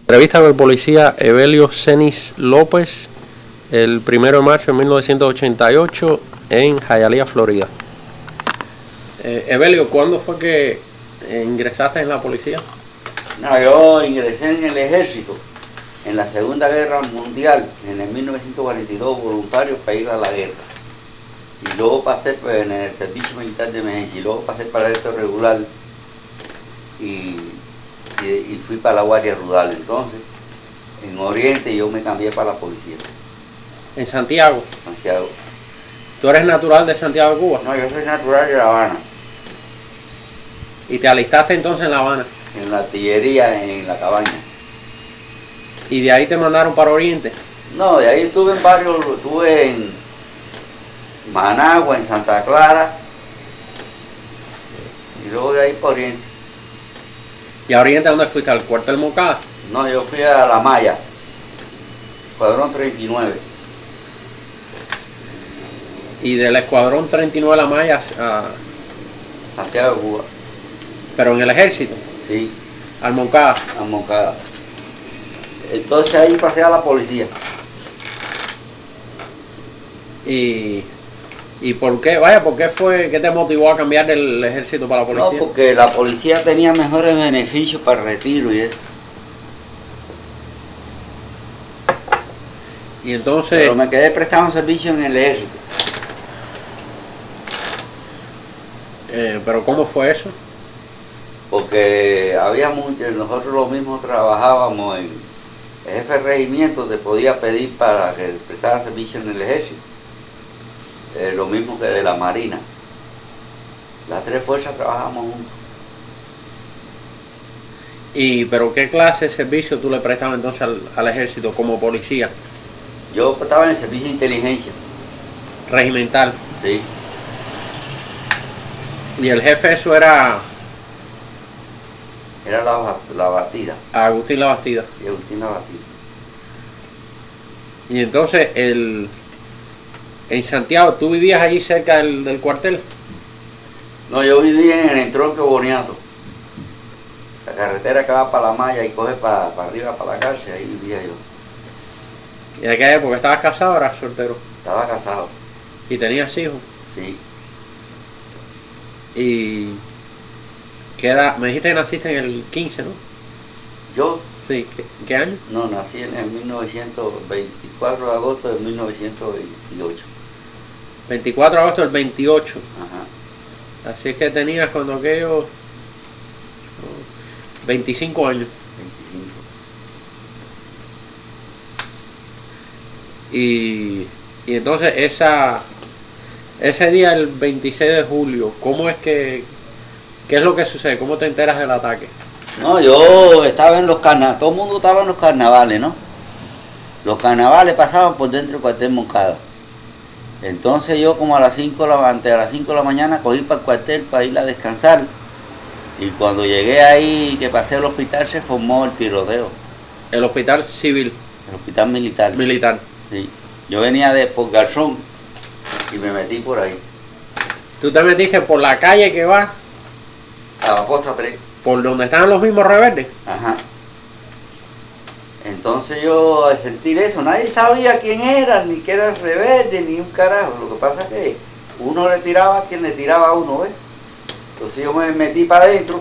Entrevista con el policía Evelio Cenis López el 1 de marzo de 1988 en Hialeah, Florida. Evelio, ¿cuándo fue que ingresaste en la policía? No, yo ingresé en el ejército en la Segunda Guerra Mundial, en el 1942, voluntario para ir a la guerra. Y luego pasé en el servicio militar de emergencia, y luego pasé para esto regular y fui para la Guardia Rural. Entonces, en Oriente yo me cambié para la policía. ¿En Santiago? Santiago. ¿Tú eres natural de Santiago de Cuba? No, yo soy natural de La Habana. ¿Y te alistaste entonces en La Habana? En la artillería, en la cabaña. ¿Y de ahí te mandaron para Oriente? No, de ahí estuve en varios, estuve en Managua, en Santa Clara, y luego de ahí para Oriente. ¿Y a Oriente dónde fuiste? ¿Al cuartel Moncada? No, yo fui a La Maya, Escuadrón 39. ¿Y del Escuadrón 39 La Maya a Santiago de Cuba? pero en el ejército? Sí. ¿Al Moncada? A Moncada. Entonces ahí pasé a la policía. ¿Y por qué? Vaya, ¿por qué fue que te motivó a cambiar del ejército para la policía? No, porque la policía tenía mejores beneficios para el retiro y eso. Y entonces... Pero me quedé prestando servicio en el ejército. ¿Pero cómo fue eso? Porque había muchos, nosotros los mismos trabajábamos en el jefe de regimiento, te podía pedir para que prestara servicio en el ejército. Lo mismo que de la marina. Las tres fuerzas trabajamos juntos. ¿Pero qué clase de servicio tú le prestabas entonces al ejército como policía? Yo estaba en el servicio de inteligencia. Regimental. Sí. ¿Y el jefe eso era? Era la Bastida. Agustín La Bastida. Y Agustín La Bastida. Y entonces en Santiago, ¿tú vivías allí cerca del cuartel? No, yo vivía en el entronque Boniato. La carretera que va para La Maya y coge para arriba, para la cárcel, ahí vivía yo. ¿Y de qué época? ¿Estabas casado o eras soltero? Estaba casado. ¿Y tenías hijos? Sí. ¿Y qué edad? Me dijiste que naciste en el 15, ¿no? ¿Yo? Sí. ¿Qué año? No, nací en el 1924 de agosto de 1928. 24 de agosto del 28. Ajá. Así es que tenías cuando aquello 25 años. 25. Y entonces ese día, el 26 de julio, ¿cómo es qué es lo que sucede? ¿Cómo te enteras del ataque? No, yo estaba en los carnavales, todo el mundo estaba en los carnavales, ¿no? Los carnavales pasaban por dentro del cuartel Moncada. Entonces yo como a las 5 de la mañana cogí para el cuartel para ir a descansar. Y cuando llegué ahí, que pasé al hospital, se formó el tiroteo. El hospital civil. El hospital militar. Militar. Sí. Yo venía por Garzón y me metí por ahí. ¿Tú te metiste por la calle que va? A la posta 3. ¿Por donde estaban los mismos rebeldes? Ajá. Entonces yo al sentir eso, nadie sabía quién era, ni que era el rebelde, ni un carajo. Lo que pasa es que uno le tiraba a quien le tiraba a uno, ¿ves? Entonces yo me metí para adentro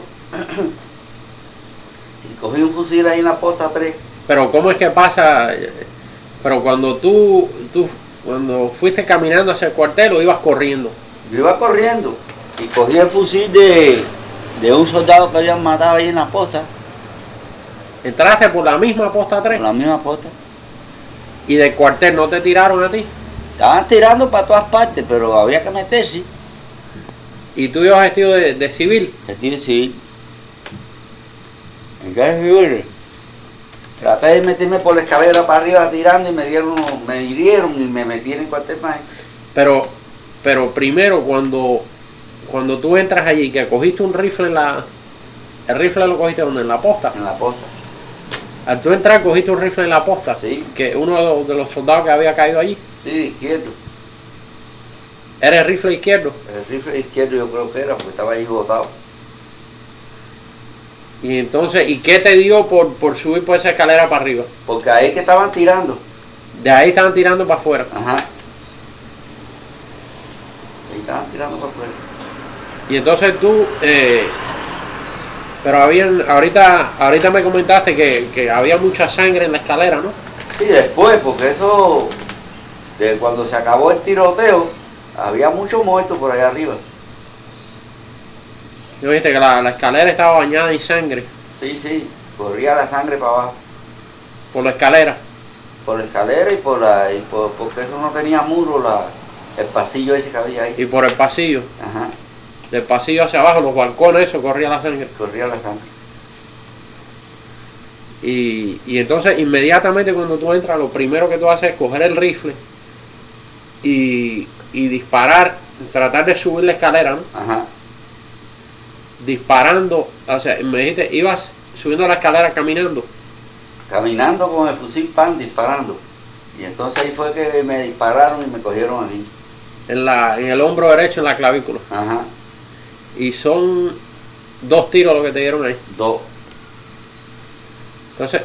y cogí un fusil ahí en la posta 3. Pero ¿cómo es que pasa? Pero cuando cuando fuiste caminando hacia el cuartel o ibas corriendo? Yo iba corriendo y cogí el fusil de un soldado que habían matado ahí en la posta. ¿Entraste por la misma posta 3? Por la misma posta. ¿Y del cuartel no te tiraron a ti? Estaban tirando para todas partes, pero había que meterse. ¿Y tú ibas vestido de civil? Vestido de civil. ¿En qué civil? Traté de meterme por la escalera para arriba tirando y me hirieron y me metí en el cuartel maestro. Pero primero cuando tú entras allí, que cogiste un rifle ¿el rifle lo cogiste donde? ¿En la posta? En la posta. Al tú entrar cogiste un rifle en la posta. Sí. Que uno de los soldados que había caído allí. Sí, de izquierdo. ¿Era el rifle izquierdo? El rifle izquierdo yo creo que era, porque estaba ahí botado. Y entonces, ¿y qué te dio por subir por esa escalera para arriba? Porque ahí es que estaban tirando. De ahí estaban tirando para afuera. Ajá. Ahí estaban tirando para afuera. Y entonces tú, pero ahorita me comentaste que había mucha sangre en la escalera, ¿no? Sí, después, porque eso, de cuando se acabó el tiroteo, había muchos muertos por allá arriba. ¿No viste que la escalera estaba bañada en sangre Sí, sí, corría la sangre para abajo. por la escalera? Por la escalera y porque eso no tenía muro, el pasillo ese que había ahí. Y por el pasillo, Ajá, del pasillo hacia abajo, los balcones, eso corría la sangre. corría la sangre. Y entonces inmediatamente cuando tú entras, lo primero que tú haces es coger el rifle y disparar, tratar de subir la escalera, ¿no? Ajá, Disparando, o sea, me dijiste, ibas subiendo la escalera caminando. caminando con el fusil pan, disparando. Y entonces ahí fue que me dispararon y me cogieron aquí. En el hombro derecho, en la clavícula. Ajá, Y son 2 tiros lo que te dieron ahí. 2. Entonces,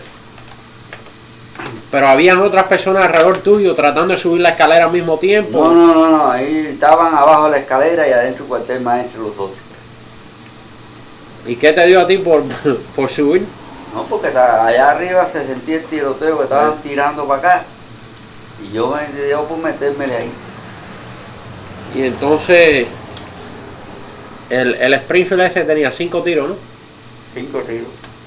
pero habían otras personas alrededor tuyo tratando de subir la escalera al mismo tiempo. No, ahí estaban abajo de la escalera y adentro el cuartel maestro los otros. ¿Y qué te dio a ti por subir? No, porque allá arriba se sentía el tiroteo que estaban tirando para acá. Y yo me dio por metérmele ahí. Y entonces, el Springfield ese tenía 5 tiros, ¿no? 5 tiros.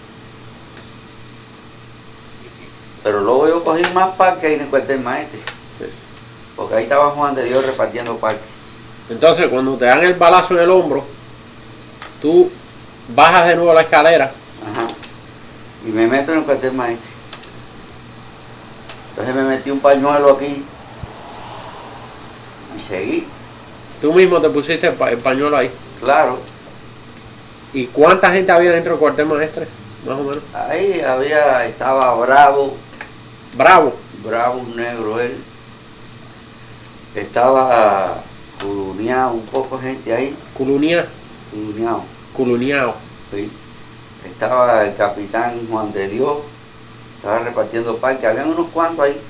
Pero luego yo cogí más parques ahí en el cuartel maestro. Sí. Porque ahí estaba Juan de Dios repartiendo parques. Entonces, cuando te dan el balazo en el hombro, tú bajas de nuevo la escalera. Ajá. Y me meto en el cuartel maestro. Entonces me metí un pañuelo aquí. Y seguí. Tú mismo te pusiste el pañuelo ahí. Claro. ¿Y cuánta gente había dentro del cuartel maestre? Más o menos. Ahí estaba Bravo. Bravo. Bravo, un negro él. Estaba Culuneado, un poco de gente ahí. Culuneado. Culuneado. Sí. Estaba el capitán Juan de Dios. Estaba repartiendo parques. Habían unos cuantos ahí.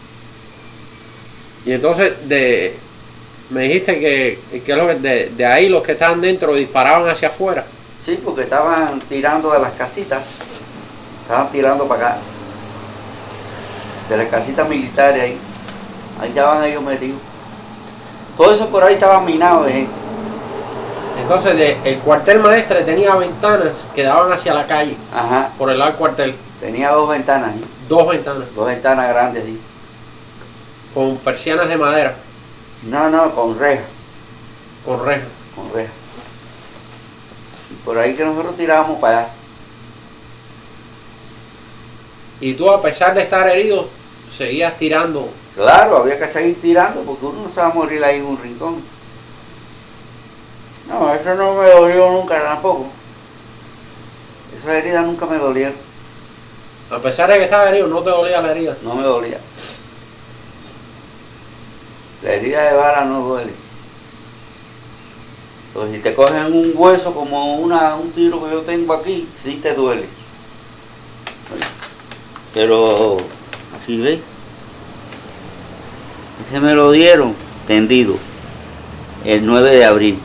Y entonces me dijiste que de ahí los que estaban dentro disparaban hacia afuera. Sí, porque estaban tirando de las casitas. Estaban tirando para acá. De las casitas militares ahí. Ahí estaban ellos metidos. Todo eso por ahí estaba minado de gente. Entonces el cuartel maestre tenía ventanas que daban hacia la calle, Ajá. por el lado del cuartel. Tenía 2 ventanas ahí. 2 ventanas, 2 ventanas grandes ahí. con persianas de madera, No, con reja. con reja. Con reja. Y por ahí que nosotros tirábamos para allá. Y tú, a pesar de estar herido, seguías tirando. Claro, había que seguir tirando porque uno no se va a morir ahí en un rincón. No, eso no me dolió nunca tampoco. Esas heridas nunca me dolieron. A pesar de que estabas herido, no te dolía la herida. No me dolía. La herida de bala no duele. Entonces, si te cogen un hueso como un tiro que yo tengo aquí, sí te duele. Pero, así ves. Ese me lo dieron tendido el 9 de abril.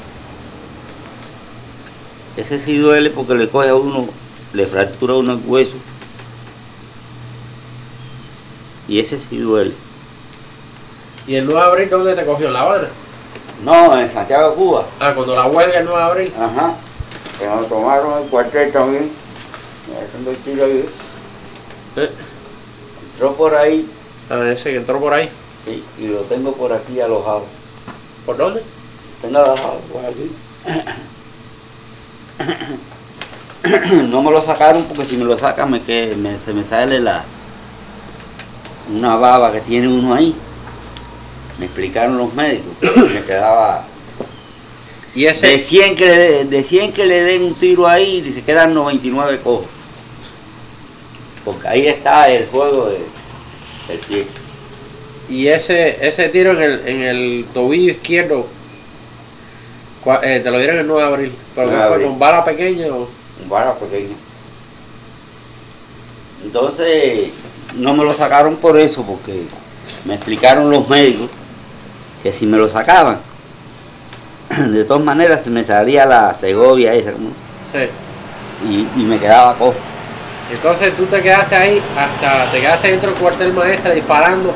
Ese sí duele porque le coge a uno, le fractura uno el hueso. Y ese sí duele. ¿Y el 9 de abril dónde te cogió? ¿En La Habana? No, en Santiago de Cuba. Ah, cuando la huelga el 9 de abril. Ajá. Que nos tomaron el cuartel también. Haciendo el tiro ahí. Entró por ahí. Ah, ese que entró por ahí. Sí, y lo tengo por aquí alojado. ¿Por dónde? Tengo alojado por aquí. No me lo sacaron porque si me lo sacan se me sale una baba que tiene uno ahí. Me explicaron los médicos que me quedaba Y ese, de 100 que le den un tiro ahí, se quedan 99 cojos. Porque ahí está el juego del pie. y ese tiro en el tobillo izquierdo, te lo dieron el 9 de abril. ¿Pero qué fue, con bala pequeña o? bala pequeña. Entonces, no me lo sacaron por eso, porque me explicaron los médicos que si me lo sacaban, de todas maneras se me salía la Segovia esa, ¿no? Sí. Y me quedaba cojo. Entonces tú te quedaste ahí, te quedaste dentro del cuartel maestre disparando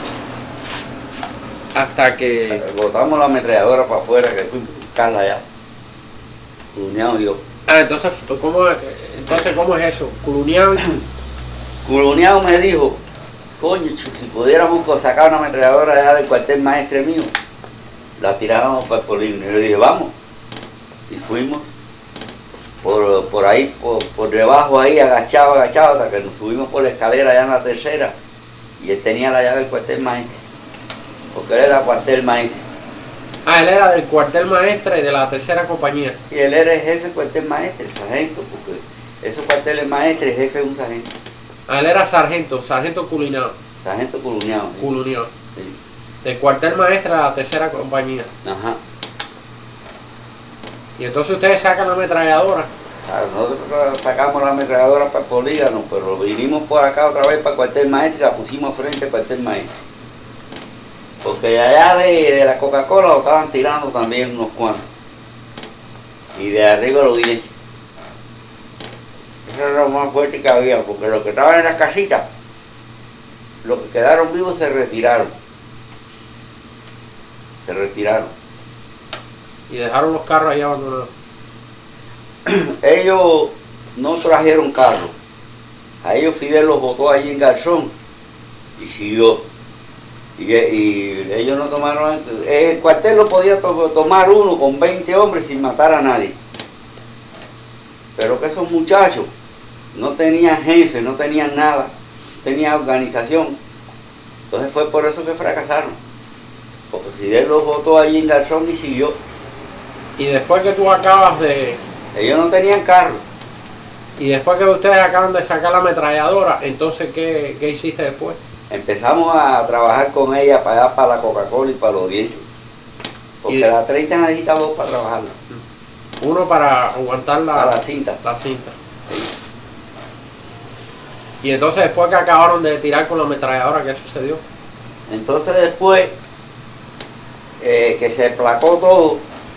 hasta que... Botamos la ametralladora para afuera, que fui a buscarla allá. Cuñado y yo. Ah, entonces, ¿cómo es eso? Cuñado. Cuñado me dijo, coño, si pudiéramos sacar una ametralladora allá del cuartel maestre mío, la tirábamos para el polígono. Y yo le dije, vamos. Y fuimos por ahí, por debajo ahí, agachado, hasta que nos subimos por la escalera allá en la tercera. Y él tenía la llave del cuartel maestre, porque él era cuartel maestre. Ah, él era del cuartel maestre de la tercera compañía. Y él era el jefe del cuartel maestre, el sargento, porque esos cuarteles maestres, el jefe es un sargento. Ah, él era sargento Culinao. Sargento Culiñao. ¿Sí? Culiñao. Sí. Del cuartel maestre de la tercera compañía. Ajá. Y entonces ustedes sacan la ametralladora. Nosotros sacamos la ametralladora para el polígono, pero vinimos por acá otra vez para el cuartel maestre y la pusimos frente al cuartel maestre. Porque allá de la Coca-Cola lo estaban tirando también unos cuantos. Y de arriba los dientes. Eso era lo más fuerte que había, porque los que estaban en las casitas, los que quedaron vivos se retiraron. Y dejaron los carros ahí abandonados. Ellos no trajeron carro. A ellos Fidel los botó allí en Garzón y siguió. Y ellos no tomaron... El cuartel lo podía tomar uno con 20 hombres sin matar a nadie. Pero que esos muchachos no tenían jefe, no tenían nada, no tenían organización. Entonces fue por eso que fracasaron. Porque Fidel los botó allí en Garzón y siguió. Y después que tú acabas de... Ellos no tenían carro. Y después que ustedes acaban de sacar la ametralladora, entonces ¿qué hiciste después? Empezamos a trabajar con ella para allá, para la Coca-Cola y para los dientes. Porque la 30 necesita dos para trabajarla. Uno para aguantar la cinta. La cinta. Sí. Y entonces después que acabaron de tirar con la ametralladora, ¿qué sucedió? Entonces después que se placó todo,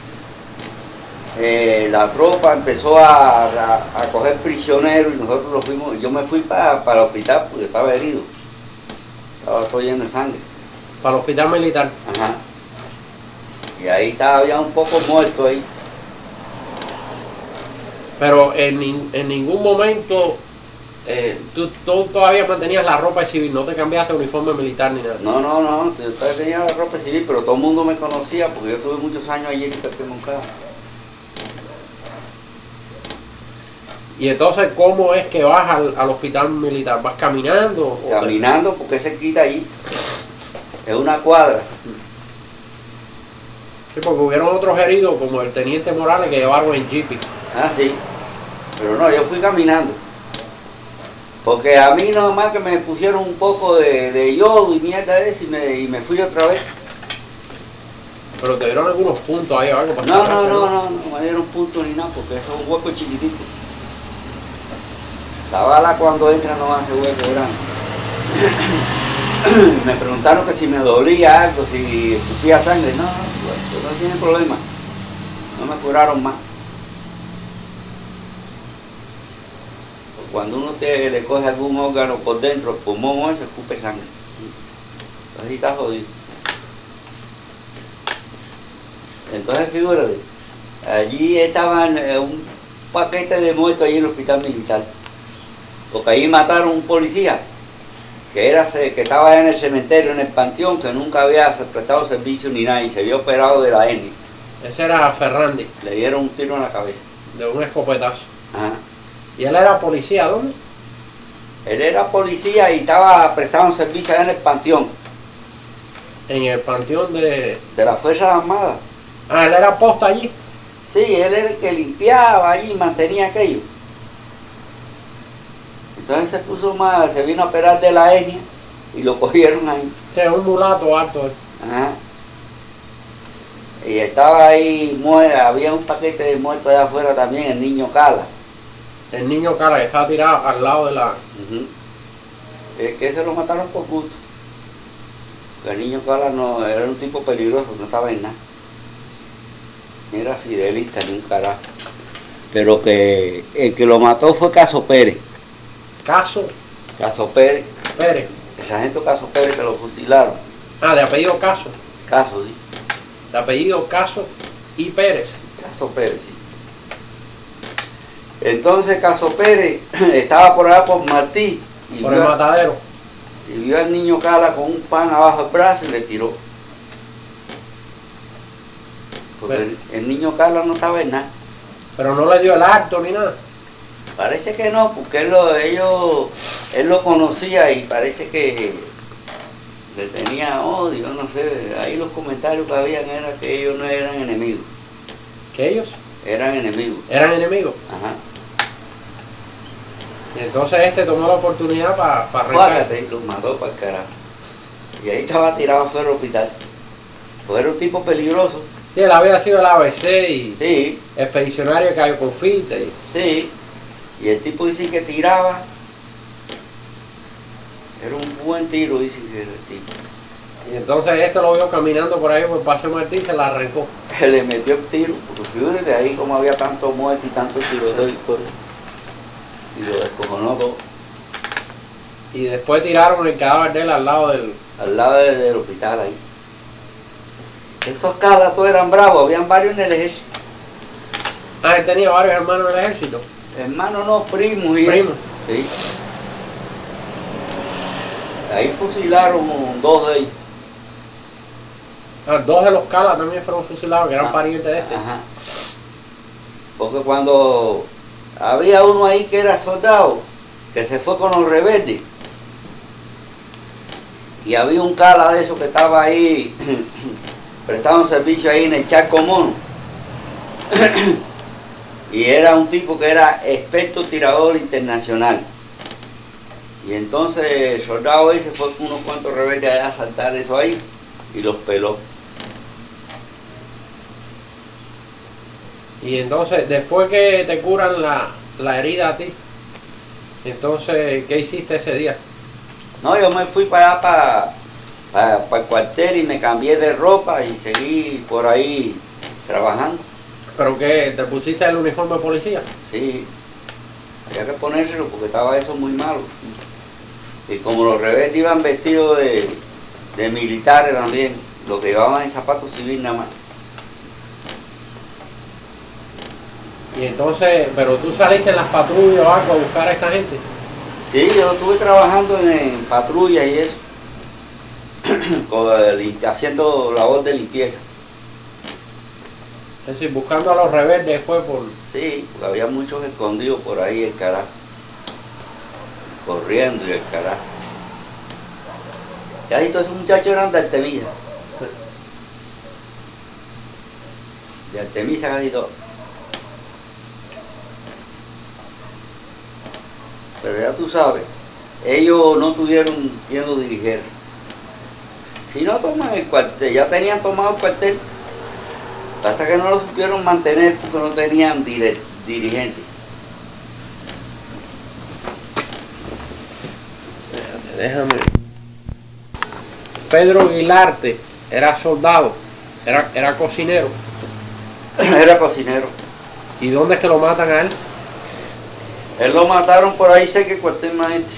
la tropa empezó a coger prisioneros y nosotros los fuimos. Yo me fui para el hospital porque estaba herido. Estaba todo lleno de sangre. Para el hospital militar. Ajá. Y ahí estaba, había un poco muerto ahí. Pero en ningún momento tú todavía mantenías la ropa de civil, no te cambiaste de uniforme militar ni nada. No, yo todavía tenía la ropa de civil, pero todo el mundo me conocía porque yo tuve muchos años allí en Moncada. Y entonces, ¿cómo es que vas al hospital militar? ¿Vas caminando? Caminando porque se quita ahí. Es una cuadra. Sí, porque hubieron otros heridos como el teniente Morales que llevaron en jeep. Ah, sí. Pero no, yo fui caminando. Porque a mí nada más que me pusieron un poco de yodo y mierda de eso y me fui otra vez. Pero te dieron algunos puntos ahí o algo para No me dieron puntos ni nada porque eso es un hueco chiquitito. La bala cuando entra no hace hueco grande. Me preguntaron que si me dolía algo, si escupía sangre. No tiene problema. No me curaron más. Cuando uno le coge algún órgano por dentro, el pulmón o eso, escupe sangre. Así está jodido. Entonces, figúrate, allí estaban un paquete de muertos allí en el hospital militar. Porque ahí mataron a un policía que estaba en el cementerio, en el panteón, que nunca había prestado servicio ni nada y se había operado de la hernia. Ese era Ferrandi. Le dieron un tiro en la cabeza. De un escopetazo. Ajá. ¿Y él era policía? ¿Dónde? Él era policía y estaba prestando servicio allá en el panteón. En el panteón de las Fuerzas Armadas. Ah, él era posta allí. Sí, él era el que limpiaba allí y mantenía aquello. Entonces se puso mal, se vino a operar de la hernia y lo cogieron ahí. Sí, un mulato alto. Ajá. Y estaba ahí, había un paquete de muertos allá afuera también, el niño Cala. El niño Cala que estaba tirado al lado de la... Ujú. Es que se lo mataron por gusto. El niño Cala no era un tipo peligroso, no estaba en nada. Ni era fidelista ni un carajo. Pero que el que lo mató fue Caso Pérez. Caso Caso Pérez, Pérez. el sargento Caso Pérez, que lo fusilaron. Ah, de apellido Caso. Caso, sí. De apellido Caso y Pérez. Caso Pérez, sí. Entonces Caso Pérez estaba por allá por Martí y Por el matadero. vio al niño Cala con un pan abajo del brazo y le tiró. Porque el niño Cala no estaba en nada. Pero no le dio el acto ni nada. Parece que no, porque él lo conocía y parece que le tenía odio, no sé. Ahí los comentarios que habían era que ellos no eran enemigos. ¿Que ellos? Eran enemigos. Eran enemigos. Ajá. Y entonces este tomó la oportunidad para Fájate, y los mató para el carajo. Y ahí estaba tirado fuera del hospital. Pues era un tipo peligroso. Sí, él había sido el ABC y Sí, expedicionario de Cayo Confite. Y... sí. Y el tipo dice que tiraba. Era un buen tiro, dicen que era el tipo. Y entonces este lo vio caminando por ahí por Paseo Martí y se la arrancó. Que le metió el tiro, porque fíjate ahí como había tanto muerte y tanto tiroteo y lo descojonó todo. Y después tiraron el cadáver de él al lado del... Al lado del hospital ahí. Esos Calas todos eran bravos, habían varios en el ejército. Ah, él tenía varios hermanos del ejército. Hermanos no, primos y Primos. sí. Ahí fusilaron dos de ellos. Ah, dos de los Calas también fueron fusilados, que eran parientes de este. Ajá. Porque cuando había uno ahí que era soldado, que se fue con los rebeldes, y había un Cala de esos que estaba ahí, prestaba un servicio ahí en el Charco Mono, y era un tipo que era experto tirador internacional. Y entonces el soldado ese fue con unos cuantos rebeldes allá a saltar eso ahí, y los peló. Y entonces, después que te curan la herida a ti, entonces, ¿qué hiciste ese día? No, yo me fui para allá, para el cuartel y me cambié de ropa y seguí por ahí trabajando. ¿Pero qué? ¿Te pusiste el uniforme de policía? Sí, había que ponérselo porque estaba eso muy malo. Y como los rebeldes iban vestidos de militares también, lo que llevaban en zapatos civiles nada más. Y entonces, ¿pero tú saliste en las patrullas o algo a buscar a esta gente? Sí, yo estuve trabajando en patrulla y eso, haciendo labor de limpieza. Es decir, buscando a los rebeldes fue por... Sí, porque había muchos escondidos por ahí, el carajo. Corriendo y el carajo. Ya y todos esos muchachos eran de Artemisa. De Artemisa casi todo. Pero ya tú sabes, ellos no tuvieron quien lo dirigiera. Si no toman el cuartel, ya tenían tomado el cuartel, hasta que no lo supieron mantener porque no tenían dirigentes. Déjame. Pedro Guilarte era soldado, era cocinero. Era cocinero. ¿Y dónde es que lo matan a él? Él lo mataron por ahí cerca del cuartel maestre.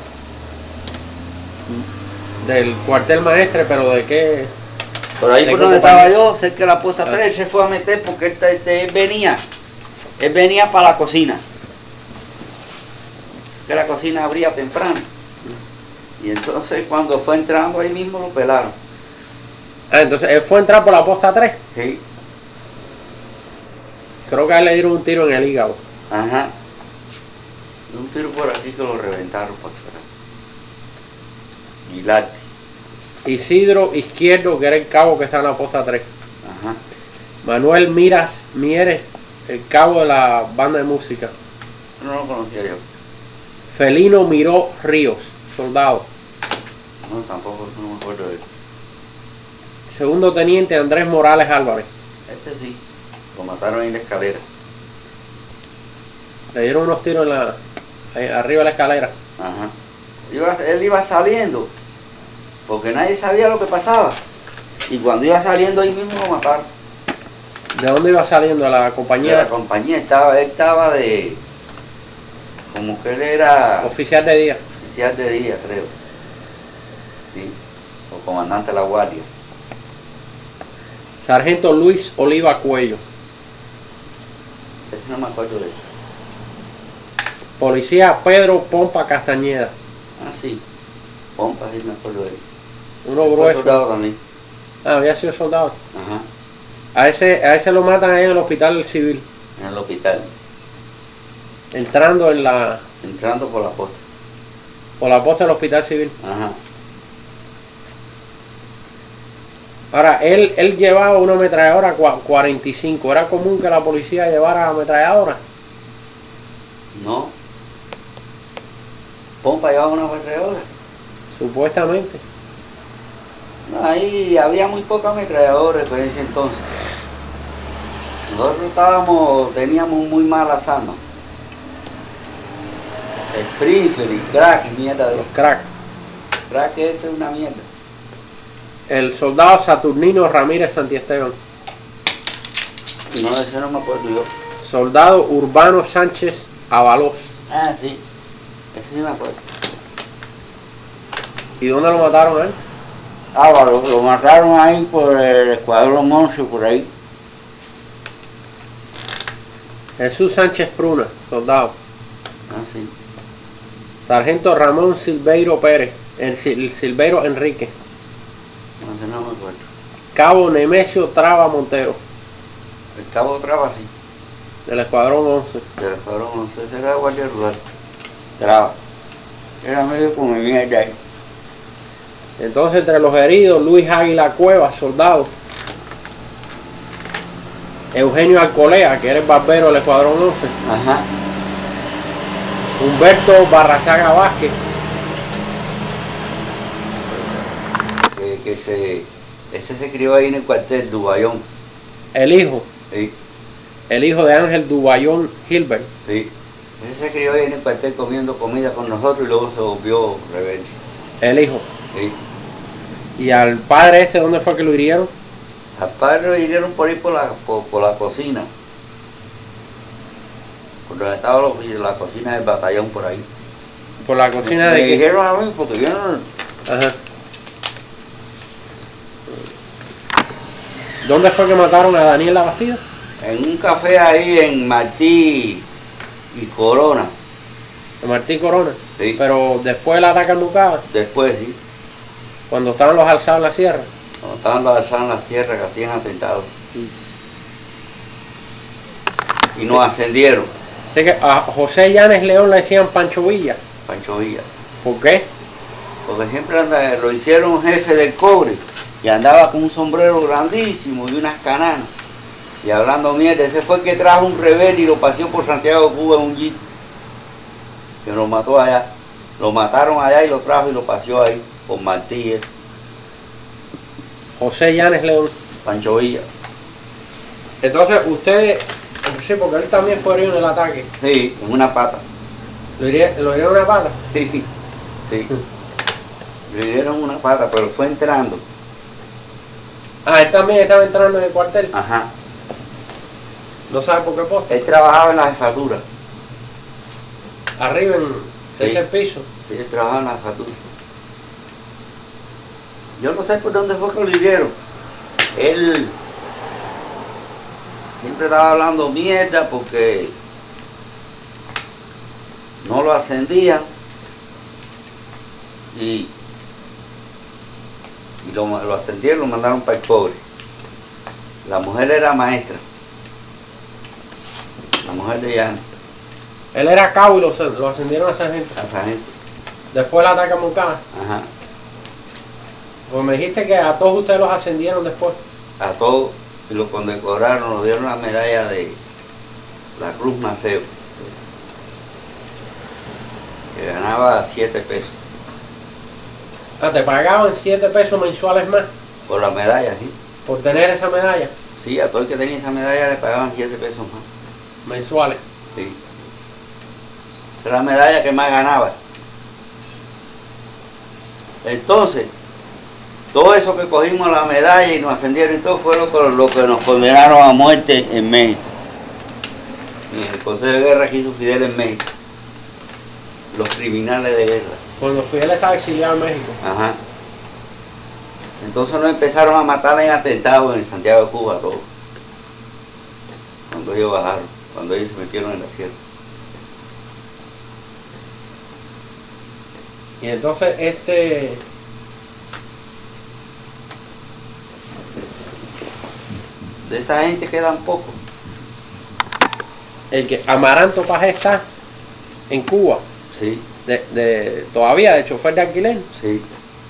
Del cuartel maestre, pero ¿de qué? Por ahí ¿De por qué donde estaba compañía? yo, cerca de la posta 3, él se fue a meter porque él venía para la cocina. Que la cocina abría temprano. Y entonces cuando fue entrando ahí mismo lo pelaron. Ah, entonces él fue a entrar por la posta 3. Sí. Creo que a él le dieron un tiro en el hígado. Ajá. Un tiro por aquí que lo reventaron por fuera. Guilarte. Isidro Izquierdo, que era el cabo que está en la posta 3. Ajá. Manuel Mieres, el cabo de la banda de música. No lo conocía yo. Felino Miró Ríos, soldado. No, tampoco, no me acuerdo de él. Segundo teniente Andrés Morales Álvarez. Este sí. Lo mataron en la escalera. Le dieron unos tiros ahí arriba de la escalera. Ajá. Él iba saliendo, porque nadie sabía lo que pasaba. Y cuando iba saliendo ahí mismo lo mataron. ¿De dónde iba saliendo? ¿A la compañía? De la compañía él estaba de... Como que él era... Oficial de día. Oficial de día, creo. Sí. O comandante de la guardia. Sargento Luis Oliva Cuello. Ese no me acuerdo de eso. Policía Pedro Pompa Castañeda. Ah, sí. Pompa, sí me acuerdo de él. Uno Fue grueso. soldado también. Ah, había sido soldado. Ajá. A ese lo matan ahí en el hospital civil. En el hospital. Entrando Entrando por la posta del hospital civil. Ajá. Ahora, él llevaba una ametralladora 45. ¿Era común que la policía llevara ametralladora? No. Pompa llevaba una ametralladora. Supuestamente. No, ahí había muy pocos ametralladores en ese entonces. Nosotros teníamos muy malas armas. Springfield y crack y mierda de Los eso. crack. Crack ese es una mierda. El soldado Saturnino Ramírez Santiesteban. No, ese no me acuerdo yo. Soldado Urbano Sánchez Avalos. Ah, sí. Ese sí me acuerdo. ¿Y dónde lo mataron a él? Lo mataron ahí por el escuadrón Moncio, por ahí. Jesús Sánchez Pruna, soldado. Ah, sí. Sargento Ramón Silveiro Pérez. Silveiro Enrique. No sé, no me acuerdo. Cabo Nemesio Traba Montero. El cabo Traba, sí. Del escuadrón 11. Del escuadrón 11, ese era guardia rural. Traba. Era medio como vivía allá. Entonces, entre los heridos, Luis Águila Cuevas, soldado. Eugenio Alcolea, que era el barbero del escuadrón 11. Ajá. Humberto Barrazaga Vázquez. Ese se crió ahí en el cuartel, Dubayón. El hijo. Sí, El hijo de Ángel Dubayón Gilbert. sí. Ese se crió ahí en el cuartel comiendo comida con nosotros y luego se volvió rebelde. El hijo. Sí. ¿Y al padre este dónde fue que lo hirieron? Al padre lo hirieron por ahí por la cocina. Por donde estaba la cocina del batallón por ahí. Por la cocina Me de qué. dijeron a mí porque yo no... Ajá. ¿Dónde fue que mataron a Daniel La Bastida? En un café ahí en Martí y Corona. De Martí Corona. Sí. Pero después del ataque al Nucaba, Después, sí. cuando estaban los alzados en la sierra. Cuando estaban alzados en las tierras que hacían atentados. Y nos ascendieron. Así que a José Llanes León le decían Pancho Villa. Pancho Villa. ¿Por qué? Porque siempre lo hicieron jefe del cobre. Y andaba con un sombrero grandísimo y unas cananas. Y hablando mierda, ese fue el que trajo un rebelde y lo paseó por Santiago de Cuba en un jeep. Que lo mató allá. Lo mataron allá y lo trajo y lo paseó ahí por Martí. José Llanes León. Pancho Villa. Entonces ustedes, sí, porque él también fue herido en el ataque. Sí, en una pata. ¿Lo hirieron en una pata? Sí, sí. Le dieron una pata, pero fue entrando. Ah, él también estaba entrando en el cuartel. Ajá. No sabe por qué poste. Él trabajaba en la jefatura. Arriba en tercer piso. Sí, él trabajaba en la jefatura. Yo no sé por dónde fue que lo hirieron. Él siempre estaba hablando mierda porque no lo ascendían y lo ascendieron, lo mandaron para el cobre. La mujer era maestra. La mujer de Llanes. Él era cabo y lo ascendieron a sargento. A sargento. Después del ataque a Moncada. Ajá. Pues me dijiste que a todos ustedes los ascendieron después. A todos y lo condecoraron, nos dieron la medalla de la Cruz Maceo, que ganaba 7 pesos. Ah, te pagaban 7 pesos mensuales más Por la medalla, sí. por tener esa medalla. Sí, a todo el que tenía esa medalla le pagaban 7 pesos más. Mensuales. Sí. Era la medalla que más ganaba. Entonces, todo eso que cogimos la medalla y nos ascendieron y todo fue lo que nos condenaron a muerte en México. En el Consejo de Guerra que hizo Fidel en México. Los criminales de guerra. Cuando Fidel estaba exiliado en México. Ajá. Entonces nos empezaron a matar en atentados en Santiago de Cuba todos. Cuando ellos bajaron, cuando ellos se metieron en la sierra. Y entonces de esta gente quedan pocos. el que Amaranto Pajé está en Cuba, Sí, todavía de chofer de alquiler. sí.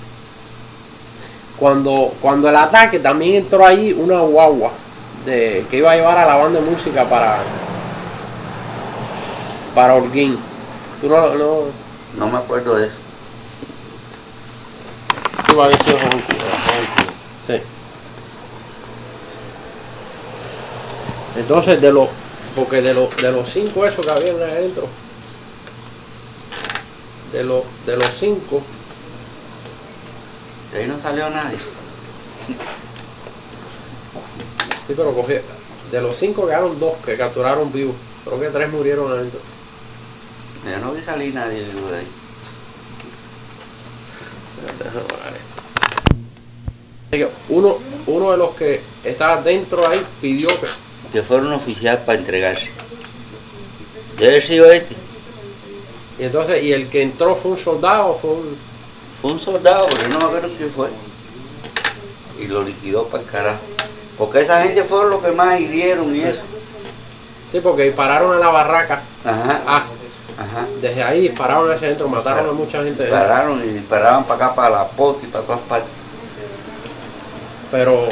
Cuando el ataque también entró allí una guagua que iba a llevar a la banda de música para Holguín. ¿Tú No me acuerdo de eso. tú vas a decir Holguín? Sí. Entonces porque de los 5 esos que habían ahí adentro, de los 5, De ahí no salió nadie. sí, pero de los 5 quedaron 2 que capturaron vivos. Creo que 3 murieron adentro. Yo no vi salir nadie vivo de ahí. Uno de los que estaba dentro ahí pidió Que fuera un oficial para entregarse. Debe haber sido este. y entonces, y el que entró fue un soldado, Fue un soldado, pero no me acuerdo quién fue. Y lo liquidó para el carajo. Porque esa gente fueron los que más hirieron y eso. sí, porque dispararon a la barraca. Ajá. Ajá. Desde ahí dispararon hacia adentro, mataron a mucha gente. Dispararon y disparaban para acá, para la pota y para todas partes. Pero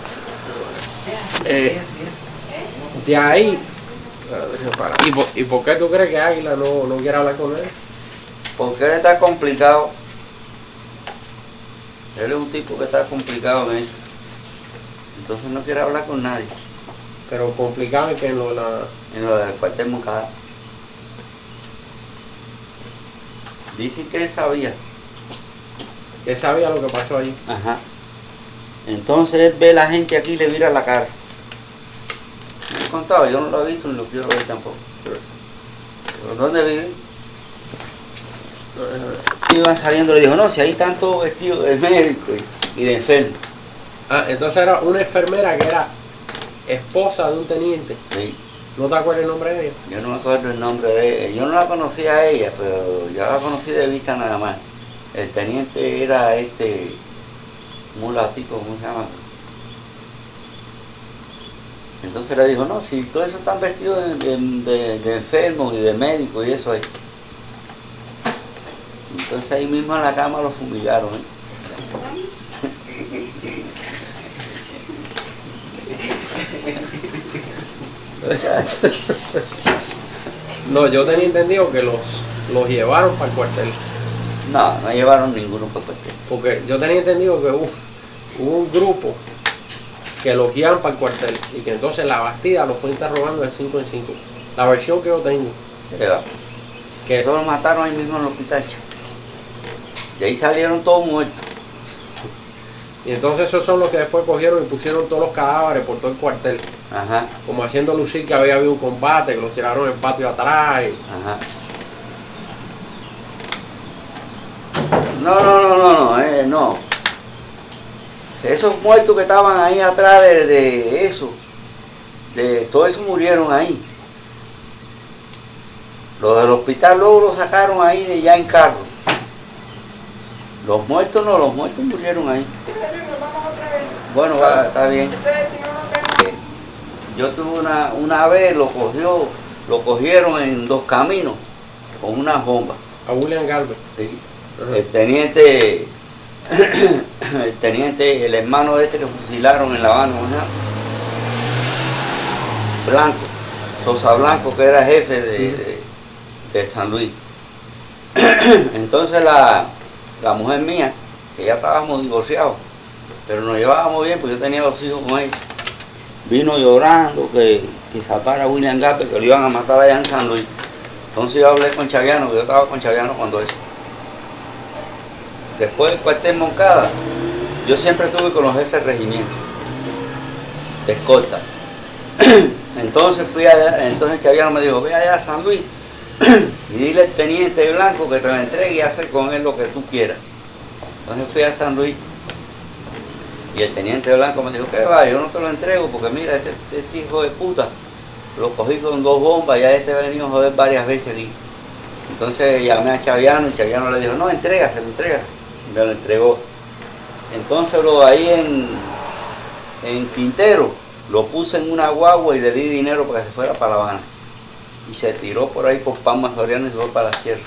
de ahí, ¿y por qué tú crees que Águila no quiere hablar con él? Porque él está complicado. Él es un tipo que está complicado en eso. Entonces no quiere hablar con nadie. Pero complicado es que En lo del cuartel Moncada. Dicen que él sabía. él sabía lo que pasó allí. Ajá. Entonces él ve a la gente aquí y le vira la cara. Me he contado, yo no lo he visto ni lo quiero ver tampoco. ¿Pero dónde vive? Iban saliendo y le dijo, no, si hay tanto vestido de médico y de enfermo. Entonces era una enfermera que era esposa de un teniente. Sí. ¿No te acuerdas el nombre de ella? Yo no me acuerdo el nombre de ella. Yo no la conocía a ella, pero ya la conocí de vista nada más. El teniente era mulatico, ¿cómo se llama? Entonces le dijo, no, si todos esos están vestidos de enfermos y de médicos y eso ahí. Entonces ahí mismo en la cama lo fumigaron, ¿eh? No, yo tenía entendido que los llevaron para el cuartel. No, no llevaron ninguno para el cuartel. Porque yo tenía entendido que hubo un grupo que los guiaban para el cuartel y que entonces la Bastida los fue interrogando de 5 en 5. La versión que yo tengo. Que eso los mataron ahí mismo en el hospital. Y ahí salieron todos muertos. Y entonces esos son los que después cogieron y pusieron todos los cadáveres por todo el cuartel. Ajá. Como haciendo lucir que había habido un combate, que los tiraron en el patio atrás. Ajá. No. Esos muertos que estaban ahí atrás de todo eso murieron ahí. Los del hospital luego los sacaron ahí de ya en carro. Los muertos no, los muertos murieron ahí. Bueno, está bien. Yo tuve una vez, lo cogieron en Dos Caminos con una bomba. A William Galvez. Sí. El teniente, el hermano este que fusilaron en La Habana, ¿no? Blanco, Sosa Blanco, que era jefe de San Luis. Entonces la mujer mía, que ya estábamos divorciados, pero nos llevábamos bien, porque yo tenía 2 hijos con ella, vino llorando que salvara a William Galvez, que lo iban a matar allá en San Luis. Entonces yo hablé con Chaviano, que yo estaba con Chaviano cuando eso. Después del cuartel Moncada, yo siempre estuve con los jefes de regimiento, de escolta. Entonces fui allá, entonces Chaviano me dijo, ve allá a San Luis y dile al teniente Blanco que te lo entregue y hace con él lo que tú quieras. Entonces fui a San Luis y el teniente Blanco me dijo, ¿qué va? Yo no te lo entrego porque mira, este hijo de puta, lo cogí con 2 bombas y ya este ha venido a joder varias veces aquí. Entonces llamé a Chaviano y Chaviano le dijo, no, entrégase, lo entrega. Y me lo entregó. Entonces ahí en Quintero lo puse en una guagua y le di dinero para que se fuera para La Habana. Y se tiró por ahí por Palma Soriano y se fue para la sierra.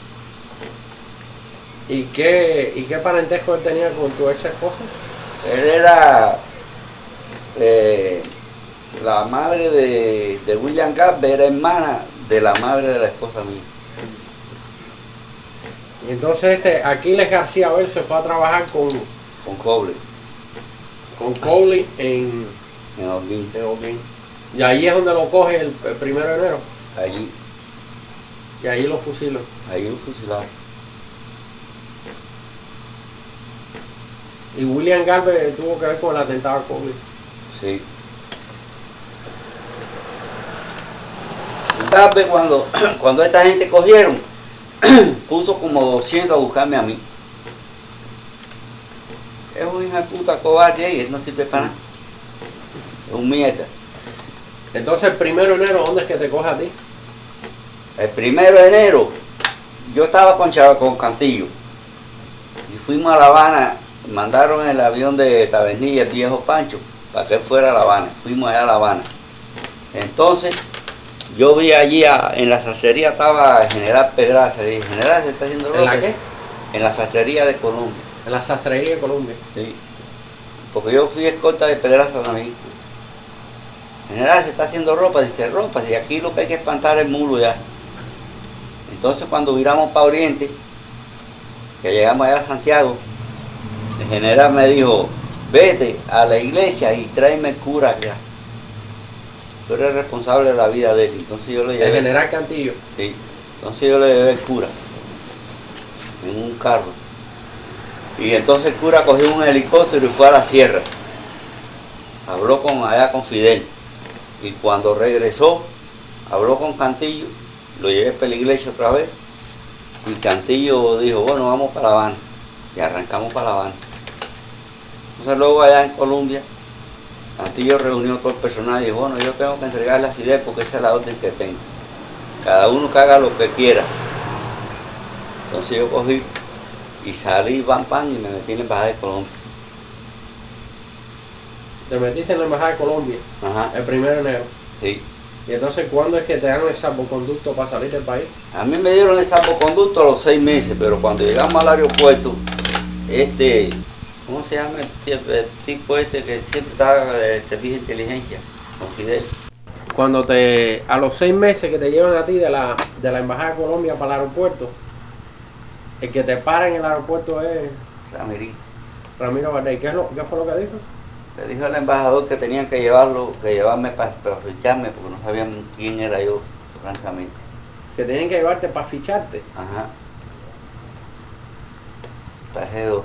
¿Y qué parentesco él tenía con tu ex esposa? Él era la madre de William Garber, era hermana de la madre de la esposa mía. Y entonces Aquiles García Abel se fue a trabajar con Coble. Con Cowley en Holguín. Holguín. Y ahí es donde lo coge el 1 de enero. Allí. Y ahí lo fusiló. Ahí lo fusilaron. Y William Garber tuvo que ver con el atentado a Cowley. Sí. Garber cuando esta gente cogieron, puso como 200 a buscarme a mí. Es un hijo de puta cobarde y él no sirve para nada. Es un mierda. Entonces el 1 de enero, ¿dónde es que te coge a ti? El 1 de enero yo estaba con Cantillo y fuimos a La Habana, mandaron el avión de Tabernilla, el viejo Pancho, para que él fuera a La Habana. Fuimos allá a La Habana. Entonces yo vi allí en la sastrería estaba el general Pedraza, y el general se está haciendo ropa. ¿En la qué? En la sastrería de Colombia. En la sastrería de Colombia. Sí. Porque yo fui escolta de Pedraza también. General, se está haciendo ropa, dice ropa, y aquí lo que hay que espantar es el mulo ya. Entonces cuando viramos para Oriente, que llegamos allá a Santiago, el general me dijo, vete a la iglesia y tráeme el cura acá. Tú eres responsable de la vida de él. Entonces yo le llevé. El general Cantillo. Sí. Entonces yo le llevé el cura en un carro. Y entonces el cura cogió un helicóptero y fue a la sierra. Habló allá con Fidel. Y cuando regresó, habló con Cantillo, lo llevé para la iglesia otra vez. Y Cantillo dijo, bueno, vamos para La Habana. Y arrancamos para La Habana. Entonces luego allá en Colombia, Cantillo reunió todo el personal y dijo, bueno, yo tengo que entregarle a Fidel porque esa es la orden que tengo. Cada uno que haga lo que quiera. Entonces yo cogí y salí, pam, pam, y me metí en la embajada de Colombia. Te metiste en la embajada de Colombia. Ajá. El 1 de enero. Sí. Y entonces, ¿cuándo es que te dan el salvoconducto para salir del país? A mí me dieron el salvoconducto a los 6 meses, pero cuando llegamos al aeropuerto, ¿cómo se llama el tipo que siempre estaba de servicio de inteligencia? Con Fidel. Cuando a los 6 meses que te llevan a ti de la embajada de Colombia para el aeropuerto, el que te para en el aeropuerto es Ramiro Valdés. ¿Qué fue lo que dijo? Le dijo al embajador que tenían que llevarme para ficharme, porque no sabían quién era yo, francamente. Que tenían que llevarte para ficharte. Ajá. Traje 2.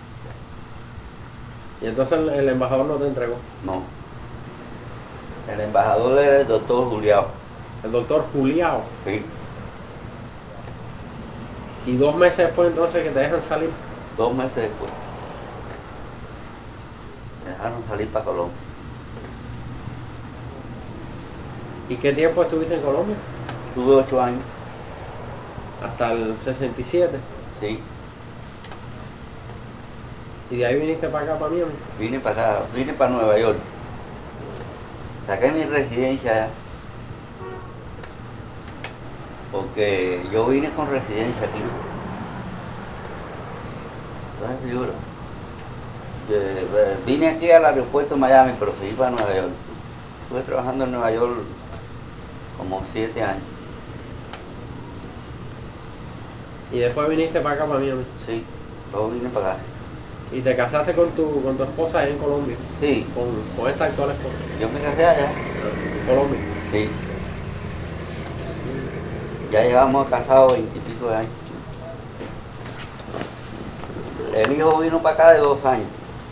Y entonces el embajador no te entregó. No. El embajador era el doctor Juliao. El doctor Juliao. Sí. Y 2 meses después entonces que te dejan salir. 2 meses después. Me dejaron salir para Colombia. ¿Y qué tiempo estuviste en Colombia? Tuve 8 años. Hasta el 67. Sí. ¿Y de ahí viniste para acá, para Miami? Vine para acá, vine para Nueva York. Saqué mi residencia allá. Porque yo vine con residencia aquí. Entonces, figura. Vine aquí al aeropuerto de Miami, pero seguí para Nueva York. Estuve trabajando en Nueva York como 7 años. ¿Y después viniste para acá, para Miami? Sí, luego vine para acá. ¿Y te casaste con tu esposa ahí en Colombia? Sí. Con esta actual esposa. Yo me casé allá. En Colombia. Sí. Ya llevamos casados 20 y pico de años. El hijo vino para acá de 2 años.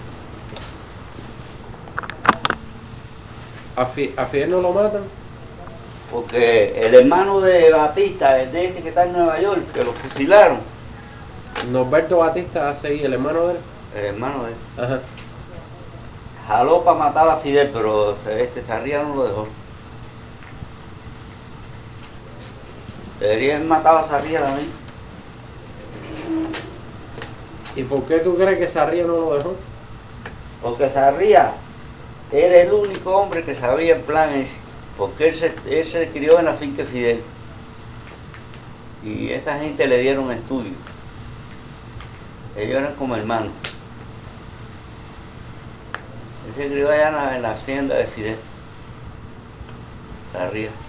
¿A Fidel no lo matan? Porque el hermano de Batista, el de este que está en Nueva York, que lo fusilaron, Norberto Batista seguía, el hermano de él. el hermano de él, Ajá. jaló para matar a Fidel, pero Sarria no lo dejó. Deberían matar a Sarria también. ¿Y por qué tú crees que Sarria no lo dejó? Porque Sarria era el único hombre que sabía el plan ese, porque él se crió en la finca de Fidel. Y esa gente le dieron estudio. Ellos eran como hermanos. Él se crió allá en la hacienda de Fidel, Sarria.